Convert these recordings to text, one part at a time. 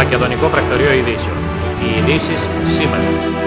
Μακεδονικό Πρακτορείο Ειδήσεων. Οι ειδήσεις σήμερα.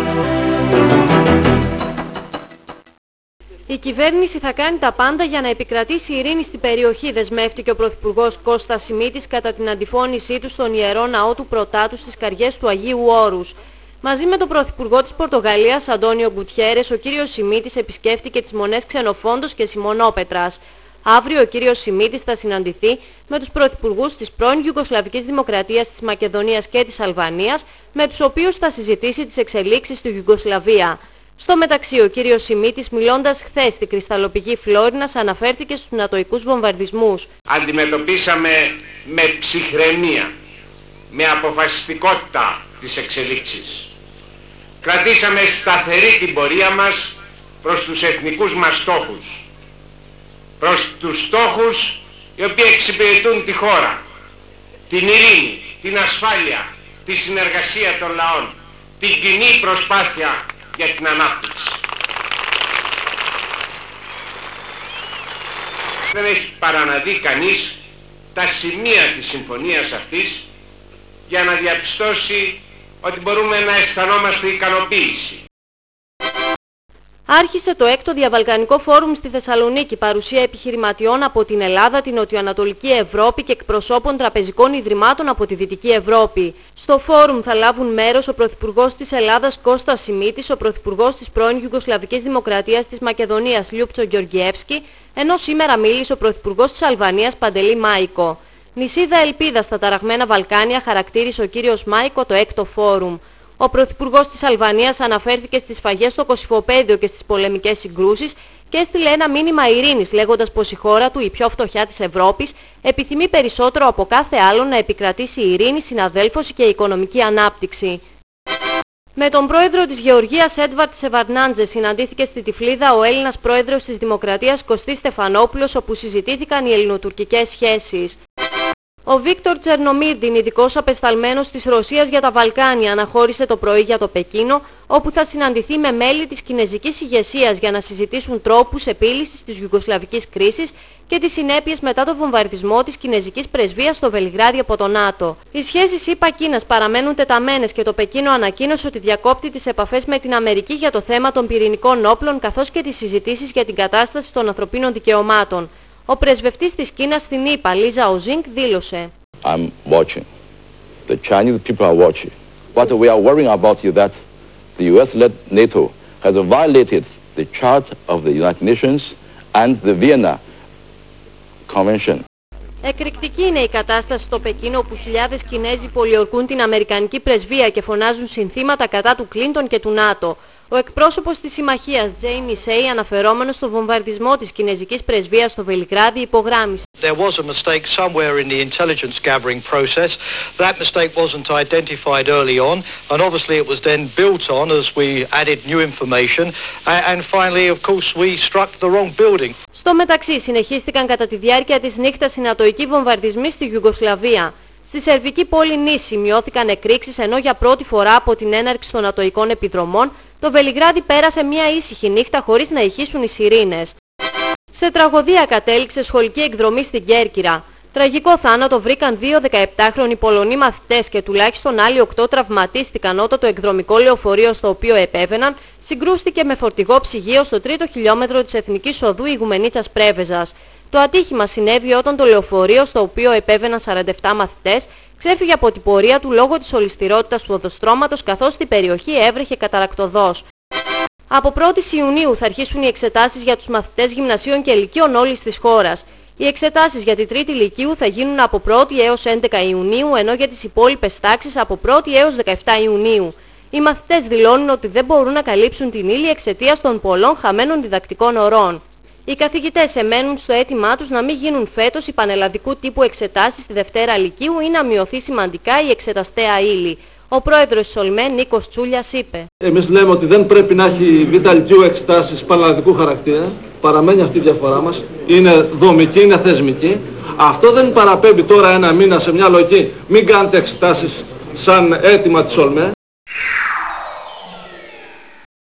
Η κυβέρνηση θα κάνει τα πάντα για να επικρατήσει η ειρήνη στην περιοχή, δεσμεύτηκε ο Πρωθυπουργός Κώστας Σιμίτης κατά την αντιφώνησή του στον Ιερό Ναό του Πρωτάτου στις Καριές του Αγίου Όρους. Μαζί με τον Πρωθυπουργό της Πορτογαλίας, Αντώνιο Γκουτιέρες, ο κύριος Σιμίτης επισκέφτηκε τις Μονές Ξενοφόντος και Σιμονόπετρας. Αύριο ο κύριος Σιμίτης θα συναντηθεί με τους πρωθυπουργούς της πρώην Ιουγκοσλαβικής Δημοκρατίας της Μακεδονίας και της Αλβανίας, με τους οποίους θα συζητήσει τις εξελίξεις στη Ιουγκοσλαβία. Στο μεταξύ, ο κύριος Σιμίτης, μιλώντας χθες στη κρυσταλλοπηγή Φλόρινας, αναφέρθηκε στους νατοικούς βομβαρδισμούς. Αντιμετωπίσαμε με ψυχραιμία, με αποφασιστικότητα τις εξελίξεις. Κρατήσαμε σταθερή την πορεία μας προς τους εθνικούς μας στόχους. Προς τους στόχους οι οποίοι εξυπηρετούν τη χώρα, την ειρήνη, την ασφάλεια, τη συνεργασία των λαών, την κοινή προσπάθεια για την ανάπτυξη. Δεν έχει παρά να δει κανείς τα σημεία της συμφωνίας αυτής για να διαπιστώσει ότι μπορούμε να αισθανόμαστε ικανοποίηση. Άρχισε το 6ο Διαβαλκανικό Φόρουμ στη Θεσσαλονίκη, παρουσία επιχειρηματιών από την Ελλάδα, την Νοτιοανατολική Ευρώπη και εκπροσώπων τραπεζικών ιδρυμάτων από τη Δυτική Ευρώπη. Στο φόρουμ θα λάβουν μέρος ο Πρωθυπουργός της Ελλάδας Κώστας Σιμίτης, ο Πρωθυπουργός της πρώην Ιουγκοσλαβικής Δημοκρατίας της Μακεδονίας Λιούπτσο Γεωργιεύσκη, ενώ σήμερα μίλησε ο Πρωθυπουργός της Αλβανίας Παντελή Μάικο. Νησίδα ελπίδας στα ταραγμένα Βαλκάνια χαρακτήρισε ο κύριος Μάικο το 6ο Φόρουμ. Ο Πρωθυπουργός της Αλβανίας αναφέρθηκε στις σφαγές στο Κωσυφοπαίδιο και στις πολεμικές συγκρούσεις και έστειλε ένα μήνυμα ειρήνης, λέγοντας πως η χώρα του, η πιο φτωχιά της Ευρώπης, επιθυμεί περισσότερο από κάθε άλλο να επικρατήσει η ειρήνη, συναδέλφωση και οικονομική ανάπτυξη. Με τον πρόεδρο της Γεωργίας Έντβαρτ Σεβαρνάντζε συναντήθηκε στη Τυφλίδα ο Έλληνας πρόεδρος της Δημοκρατίας Κωστής Στεφανόπουλος, όπου συζητήθηκαν οι ελληνοτουρκικές σχέσεις. Ο Βίκτορ Τσερνομίρντιν, ειδικός απεσταλμένος της Ρωσίας για τα Βαλκάνια, αναχώρησε το πρωί για το Πεκίνο, όπου θα συναντηθεί με μέλη της κινεζικής ηγεσίας για να συζητήσουν τρόπους επίλυσης της Ιουγκοσλαβικής κρίσης και τις συνέπειες μετά τον βομβαρδισμό της κινεζικής πρεσβείας στο Βελιγράδι από το ΝΑΤΟ. Οι σχέσεις ΗΠΑ-Κίνας παραμένουν τεταμένες και το Πεκίνο ανακοίνωσε ότι διακόπτει τις επαφές με την Αμερική για το θέμα των πυρηνικών όπλων, καθώς και τις συζητήσεις για την κατάσταση των ανθρωπίνων δικαιωμάτων. Ο πρεσβευτής της Κίνας στην ΗΠΑ, Λίζα Οζίνγκ, δήλωσε: I'm watching. The Chinese people are watching. What we are worrying about is that the US-led NATO has violated the Charter of the United Nations and the Vienna Convention. Εκρηκτική είναι η κατάσταση στο Πεκίνο, όπου χιλιάδες Κινέζοι πολιορκούν την Αμερικανική πρεσβεία και φωνάζουν συνθήματα κατά του Κλίντον και του ΝΑΤΟ. Ο εκπρόσωπος της συμμαχίας, Τζέιμι Σέι, αναφερόμενος στο βομβαρδισμό της κινεζικής πρεσβείας στο Βελιγράδι, υπογράμμισε: There was a mistake somewhere in the intelligence gathering process. That mistake wasn't identified early on, and obviously it was then built on as we added new information. And finally, of course, we struck the wrong building. Στο μεταξύ, συνεχίστηκαν κατά τη διάρκεια της νύχτας οι νατοικοί βομβαρδισμοί στη Ιουγκοσλαβία. Στη σερβική πόλη Νίση σημειώθηκαν εκρήξεις, ενώ για πρώτη φορά από την έναρξη των νατοικών επιδρομών το Βελιγράδι πέρασε μια ήσυχη νύχτα χωρίς να ηχήσουν οι σιρήνες. Σε τραγωδία κατέληξε σχολική εκδρομή στην Κέρκυρα. Τραγικό θάνατο βρήκαν δύο 17χρονοι Πολωνοί μαθητές και τουλάχιστον άλλοι 8 τραυματίστηκαν όταν το εκδρομικό λεωφορείο στο οποίο επέβαιναν συγκρούστηκε με φορτηγό ψυγείο στο 3ο χιλιόμετρο της Εθνικής Οδού Ιγουμενίτσας Πρέβεζας. Το ατύχημα συνέβη όταν το λεωφορείο, στο οποίο επέβαιναν 47 μαθητές, ξέφυγε από την πορεία του λόγω της ολισθηρότητας του οδοστρώματος, καθώς στην περιοχή έβρεχε καταρακτωδώς. Από 1η Ιουνίου θα αρχίσουν οι εξετάσεις για τους μαθητές γυμνασίων και λυκείων όλης της χώρας. Οι εξετάσεις για τη 3η Λυκείου θα γίνουν από 1η έως 11 Ιουνίου, ενώ για τις υπόλοιπες τάξεις από 1η έως 17 Ιουνίου. Οι μαθητές δηλώνουν ότι δεν μπορούν να καλύψουν την ύλη εξαιτίας των πολλών χαμένων διδακτικών ωρών. Οι καθηγητές εμένουν στο αίτημά τους να μην γίνουν φέτος οι πανελλαδικού τύπου εξετάσεις στη Δευτέρα Λυκείου ή να μειωθεί σημαντικά η εξεταστέα ύλη. Ο πρόεδρος της ΟΛΜΕ, Νίκος Τσούλιας, είπε: Εμείς λέμε ότι δεν πρέπει να έχει η Β' Λυκείου εξετάσεις πανελλαδικού χαρακτήρα. Παραμένει αυτή η διαφορά μας. Είναι δομική, είναι θεσμική. Αυτό δεν παραπέμπει τώρα ένα μήνα σε μια λογική. Μην κάνετε εξετάσεις σαν αίτημα της ΟΛΜΕ.